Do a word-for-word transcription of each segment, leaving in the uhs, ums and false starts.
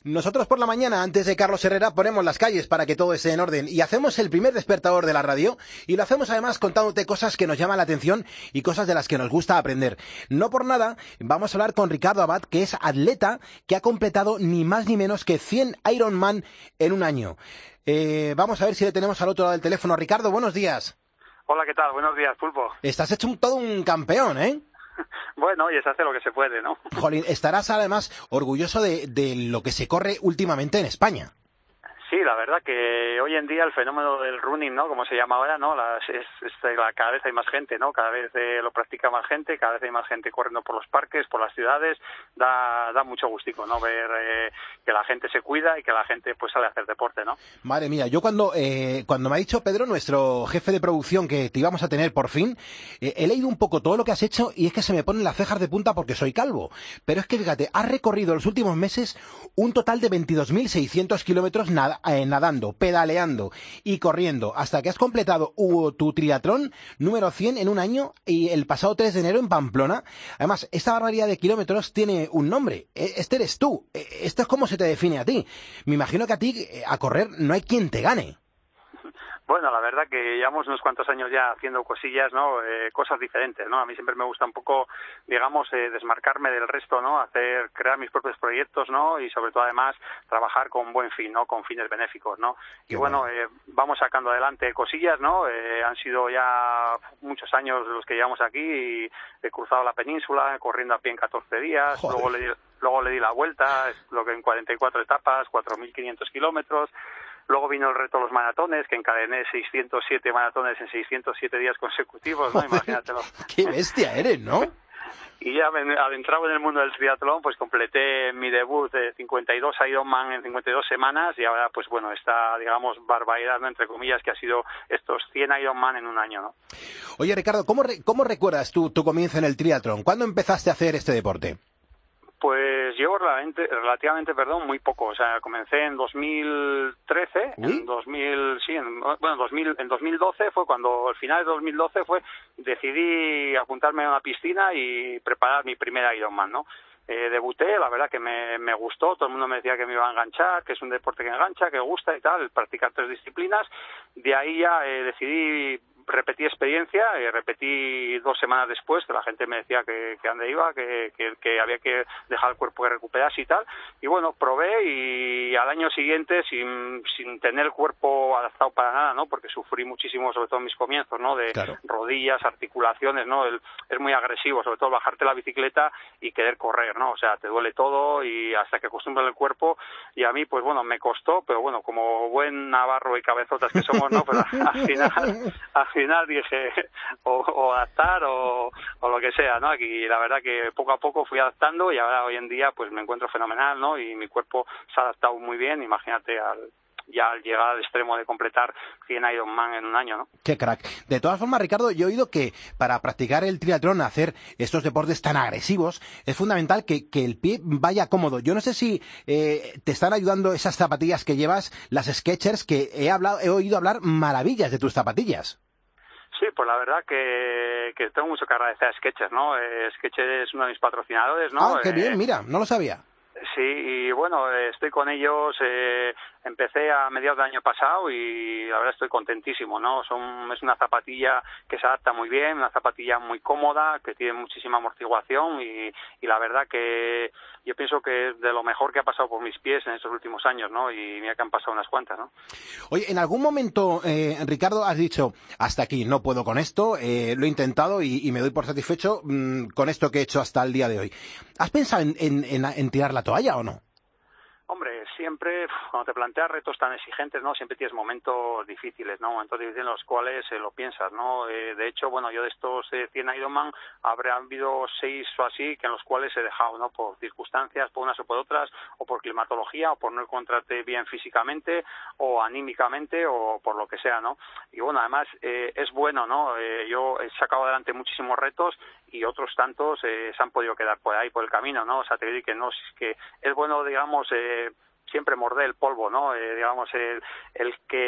Nosotros por la mañana, antes de Carlos Herrera, ponemos las calles para que todo esté en orden y hacemos el primer despertador de la radio y lo hacemos además contándote cosas que nos llaman la atención y cosas de las que nos gusta aprender. No por nada, vamos a hablar con Ricardo Abad, que es atleta que ha completado ni más ni menos que cien Ironman en un año. Eh, vamos a ver si le tenemos al otro lado del teléfono. Ricardo, buenos días. Hola, ¿qué tal? Buenos días, Pulpo. Estás hecho un, todo un campeón, ¿eh? Bueno, y se hace lo que se puede, ¿no? Jolín, estarás además orgulloso de, de lo que se corre últimamente en España. Sí, la verdad que hoy en día el fenómeno del running, ¿no? Como se llama ahora, ¿no? Las, es, es, cada vez hay más gente, ¿no? Cada vez eh, lo practica más gente, cada vez hay más gente corriendo por los parques, por las ciudades. Da, da mucho gustico, ¿no? Ver eh, que la gente se cuida y que la gente pues sale a hacer deporte, ¿no? Madre mía, yo cuando eh, cuando me ha dicho Pedro, nuestro jefe de producción, que te íbamos a tener por fin, eh, he leído un poco todo lo que has hecho y es que se me ponen las cejas de punta porque soy calvo. Pero es que fíjate, has recorrido los últimos meses un total de veintidós mil seiscientos kilómetros nada, eh, nadando, pedaleando y corriendo, hasta que has completado uh, tu triatlón número cien en un año y el pasado tres de enero en Pamplona. Además, esta barbaridad de kilómetros tiene un nombre. Este eres tú. Esto es como se te define a ti. Me imagino que a ti, a correr, no hay quien te gane. Bueno, la verdad que llevamos unos cuantos años ya haciendo cosillas, ¿no? Eh, cosas diferentes, ¿no? A mí siempre me gusta un poco, digamos, eh, desmarcarme del resto, ¿no? Hacer, crear mis propios proyectos, ¿no? Y sobre todo, además, trabajar con buen fin, ¿no? Con fines benéficos, ¿no? Qué y bueno, bueno. Eh, vamos sacando adelante cosillas, ¿no? Eh, han sido ya muchos años los que llevamos aquí y he cruzado la península, corriendo a pie en catorce días, Joder. luego le di, luego le di la vuelta, lo que en cuarenta y cuatro etapas, cuatro mil quinientos kilómetros. Luego vino el reto de los maratones, que encadené seiscientos siete maratones en seiscientos siete días consecutivos, ¿no? Joder, imagínatelo. ¡Qué bestia eres!, ¿no? Y ya adentrado en el mundo del triatlón, pues completé mi debut de cincuenta y dos Ironman en cincuenta y dos semanas y ahora, pues bueno, esta, digamos, barbaridad, ¿no? Entre comillas, que ha sido estos cien Ironman en un año, ¿no? Oye, Ricardo, ¿cómo, re ¿cómo recuerdas tú tu comienzo en el triatlón? ¿Cuándo empezaste a hacer este deporte? Pues llevo relativamente, relativamente, perdón, muy poco. O sea, comencé en dos mil trece, ¿Mm? en dos mil, sí, en, bueno, dos mil, en dos mil doce fue cuando, al final de dos mil doce fue, decidí apuntarme a una piscina y preparar mi primer Ironman, ¿no? Eh, debuté, la verdad que me, me gustó, todo el mundo me decía que me iba a enganchar, que es un deporte que engancha, que gusta y tal, practicar tres disciplinas. De ahí ya eh, decidí repetí experiencia, eh, repetí dos semanas después, que la gente me decía que, que ande iba, que, que, que había que dejar el cuerpo que recuperase y tal, y bueno, probé y al año siguiente, sin, sin tener el cuerpo adaptado para nada, ¿no? Porque sufrí muchísimo, sobre todo en mis comienzos, ¿no? De claro. rodillas, articulaciones, ¿no? El, es muy agresivo, sobre todo bajarte la bicicleta y querer correr, ¿no? O sea, te duele todo y hasta que acostumbras el cuerpo, y a mí, pues bueno, me costó, pero bueno, como buen navarro y cabezotas que somos, ¿no? Pues al final, al final dije, o, o adaptar o, o lo que sea, ¿no? Aquí la verdad que poco a poco fui adaptando y ahora hoy en día pues me encuentro fenomenal, ¿no? Y mi cuerpo se ha adaptado muy bien, imagínate al ya al llegar al extremo de completar cien Ironman en un año, ¿no? ¡Qué crack! De todas formas, Ricardo, yo he oído que para practicar el triatlón, hacer estos deportes tan agresivos, es fundamental que, que el pie vaya cómodo. Yo no sé si eh, te están ayudando esas zapatillas que llevas, las Skechers, que he, hablado, he oído hablar maravillas de tus zapatillas. Sí, pues la verdad que, que tengo mucho que agradecer a Skechers, ¿no? Eh, Skechers es uno de mis patrocinadores, ¿no? Ah, qué eh, bien, mira, no lo sabía. Sí, y bueno, estoy con ellos, eh, empecé a mediados del año pasado y la verdad estoy contentísimo, ¿no? Son, es una zapatilla que se adapta muy bien, una zapatilla muy cómoda, que tiene muchísima amortiguación y, y la verdad que yo pienso que es de lo mejor que ha pasado por mis pies en estos últimos años, ¿no? Y mira que han pasado unas cuantas, ¿no? Oye, en algún momento, eh, Ricardo, has dicho, hasta aquí, no puedo con esto, eh, lo he intentado y, y me doy por satisfecho mmm, con esto que he hecho hasta el día de hoy. ¿Has pensado en, en, en, en tirar la toalla o no? Hombre, siempre, cuando te planteas retos tan exigentes, ¿no? Siempre tienes momentos difíciles, ¿no? Momentos difíciles en los cuales eh, lo piensas, ¿no? Eh, de hecho, bueno, yo de estos eh, cien Ironman habrá habido seis o así que en los cuales he dejado, ¿no? Por circunstancias, por unas o por otras, o por climatología, o por no encontrarte bien físicamente, o anímicamente, o por lo que sea, ¿no? Y bueno, además, eh, es bueno, ¿no? Eh, yo he sacado adelante muchísimos retos y otros tantos eh, se han podido quedar por ahí, por el camino, ¿no? O sea, te digo que no, es que es bueno, digamos, eh, siempre morder el polvo, ¿no? Eh, digamos, el, el que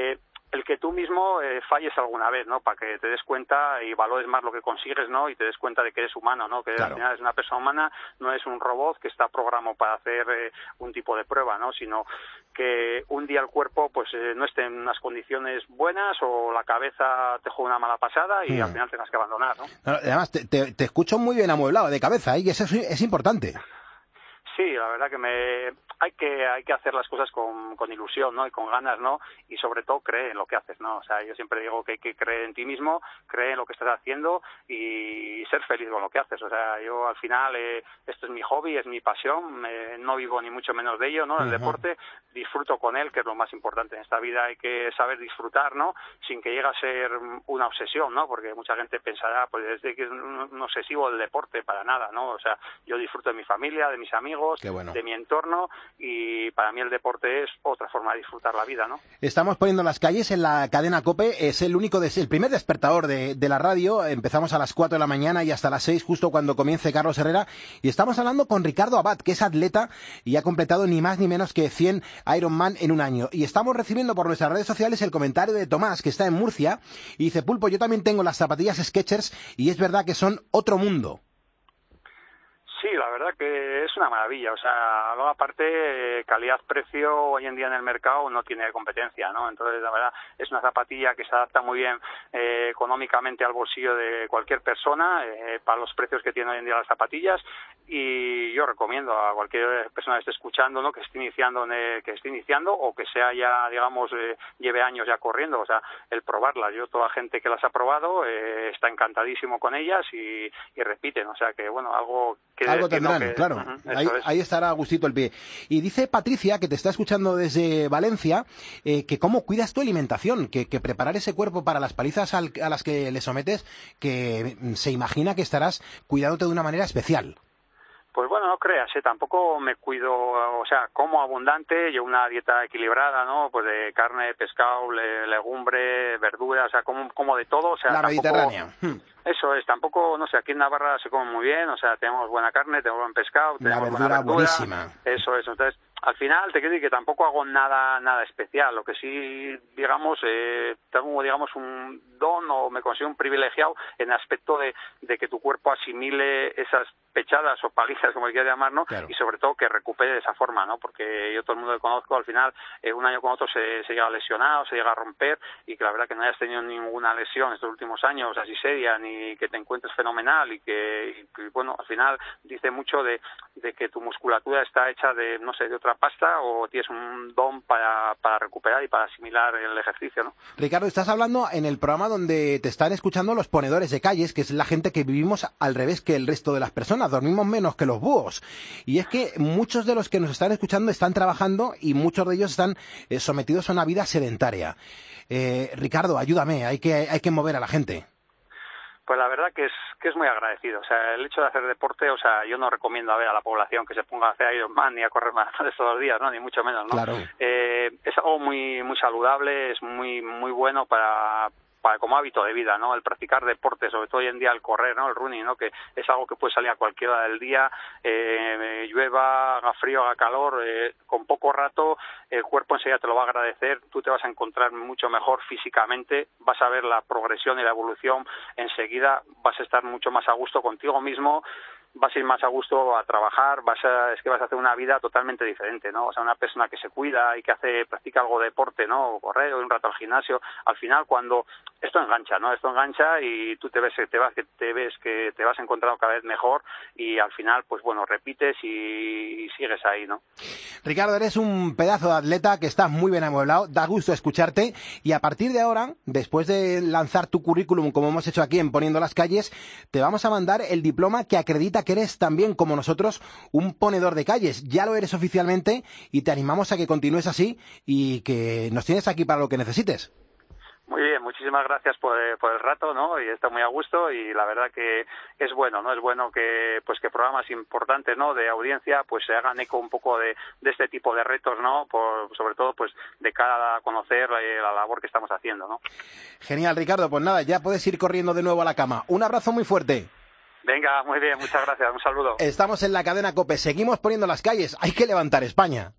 el que tú mismo eh, falles alguna vez, ¿no? Para que te des cuenta y valores más lo que consigues, ¿no? Y te des cuenta de que eres humano, ¿no? Que claro, al final es una persona humana, no es un robot que está programado para hacer eh, un tipo de prueba, ¿no? Sino que un día el cuerpo pues eh, no esté en unas condiciones buenas o la cabeza te juega una mala pasada y mm. al final tengas que abandonar, ¿no? Además, te, te, te escucho muy bien amueblado de cabeza, ¿eh? Y eso es, es importante. Sí, la verdad que me hay que hay que hacer las cosas con, con ilusión, ¿no? Y con ganas, ¿no? Y sobre todo creer en lo que haces, ¿no? O sea, yo siempre digo que hay que creer en ti mismo, creer en lo que estás haciendo y ser feliz con lo que haces. O sea, yo al final eh, esto es mi hobby, es mi pasión, eh, no vivo ni mucho menos de ello, ¿no? El uh-huh. deporte, disfruto con él, que es lo más importante en esta vida. Hay que saber disfrutar, ¿no? Sin que llegue a ser una obsesión, ¿no? Porque mucha gente pensará, pues desde que es un, un obsesivo del deporte, para nada, ¿no? O sea, yo disfruto de mi familia, de mis amigos, bueno. de mi entorno, y para mí el deporte es otra forma de disfrutar la vida, ¿no? Estamos poniendo las calles en la cadena COPE, es el único, des, el primer despertador de, de la radio. Empezamos a las cuatro de la mañana y hasta las seis, justo cuando comience Carlos Herrera, y estamos hablando con Ricardo Abad, que es atleta y ha completado ni más ni menos que cien Ironman en un año. Y estamos recibiendo por nuestras redes sociales el comentario de Tomás, que está en Murcia, y dice: Pulpo, yo también tengo las zapatillas Skechers y es verdad que son otro mundo. Sí, la verdad que es una maravilla, o sea, luego aparte calidad-precio hoy en día en el mercado no tiene competencia, ¿no? Entonces, la verdad, es una zapatilla que se adapta muy bien eh, económicamente al bolsillo de cualquier persona, eh, para los precios que tienen hoy en día las zapatillas, y yo recomiendo a cualquier persona que esté escuchando, ¿no? Que esté iniciando, eh, que esté iniciando o que sea ya, digamos, eh, lleve años ya corriendo, o sea, el probarlas. Yo, toda la gente que las ha probado eh, está encantadísimo con ellas y, y repiten, o sea que, bueno, algo que algo tendrán, que, claro. Uh-huh, ahí, ahí estará a gustito el pie. Y dice Patricia, que te está escuchando desde Valencia, eh, que cómo cuidas tu alimentación, que, que preparar ese cuerpo para las palizas al, a las que le sometes, que se imagina que estarás cuidándote de una manera especial. Pues bueno, no creas, ¿eh? Tampoco me cuido, o sea, como abundante, yo una dieta equilibrada, ¿no? Pues de carne, pescado, le, legumbre, verdura, o sea, como, como de todo, o sea, la tampoco, mediterránea. Eso es, tampoco, no sé, aquí en Navarra se come muy bien, o sea, tenemos buena carne, tenemos buen pescado, tenemos la verdura, buena verdura, buenísima. Eso es, entonces, al final te quiero decir que tampoco hago nada nada especial, lo que sí, digamos, eh, tengo, digamos, un don o me considero un privilegiado en el aspecto de, de que tu cuerpo asimile esas pechadas o palizas, como quieras llamar, ¿no? Claro. Y sobre todo que recupere de esa forma, ¿no? Porque yo todo el mundo que conozco, al final, eh, un año con otro se, se llega a lesionar, se llega a romper, y que la verdad que no hayas tenido ninguna lesión estos últimos años así seria, ni que te encuentres fenomenal, y que, y que bueno, al final dice mucho de, de que tu musculatura está hecha de, no sé, de otra pasta, o tienes un don para, para recuperar y para asimilar el ejercicio, ¿no? Ricardo, estás hablando en el programa donde te están escuchando los ponedores de calles, que es la gente que vivimos al revés que el resto de las personas, dormimos menos que los búhos. Y es que muchos de los que nos están escuchando están trabajando y muchos de ellos están eh, sometidos a una vida sedentaria. Eh, Ricardo, ayúdame, hay que, hay que mover a la gente. Pues la verdad que es que es muy agradecido. O sea, el hecho de hacer deporte, o sea, yo no recomiendo a ver a la población que se ponga a hacer Ironman ni a correr maratones todos los días, ¿no? Ni mucho menos, ¿no? Claro. Eh, es algo muy muy saludable, es muy muy bueno para para como hábito de vida, ¿no? El practicar deporte, sobre todo hoy en día el correr, ¿no? El running, ¿no? Que es algo que puede salir a cualquier hora del día, eh, llueva, haga frío, haga calor, eh, con poco rato el cuerpo enseguida te lo va a agradecer, tú te vas a encontrar mucho mejor físicamente, vas a ver la progresión y la evolución enseguida, vas a estar mucho más a gusto contigo mismo, vas a ir más a gusto a trabajar, vas a, es que vas a hacer una vida totalmente diferente, ¿no? O sea, una persona que se cuida y que hace, practica algo de deporte, ¿no? O correr o un rato al gimnasio, al final cuando esto engancha, ¿no? Esto engancha y tú te ves, te vas, que te ves que te vas encontrando cada vez mejor y al final, pues bueno, repites y, y sigues ahí, ¿no? Ricardo, eres un pedazo de atleta que estás muy bien amueblado, da gusto escucharte y a partir de ahora, después de lanzar tu currículum como hemos hecho aquí en Poniendo las Calles, te vamos a mandar el diploma que acredita que eres también, como nosotros, un ponedor de calles. Ya lo eres oficialmente y te animamos a que continúes así y que nos tienes aquí para lo que necesites. Muy bien, muchísimas gracias por, por el rato, ¿no? Y está muy a gusto y la verdad que es bueno, ¿no? Es bueno que pues que programas importantes, ¿no? De audiencia pues se hagan eco un poco de, de este tipo de retos, ¿no? Por, sobre todo pues de cara a conocer eh, la labor que estamos haciendo, ¿no? Genial, Ricardo. Pues nada, ya puedes ir corriendo de nuevo a la cama. Un abrazo muy fuerte. Venga, muy bien, muchas gracias, un saludo. Estamos en la cadena COPE, seguimos poniendo las calles, hay que levantar España.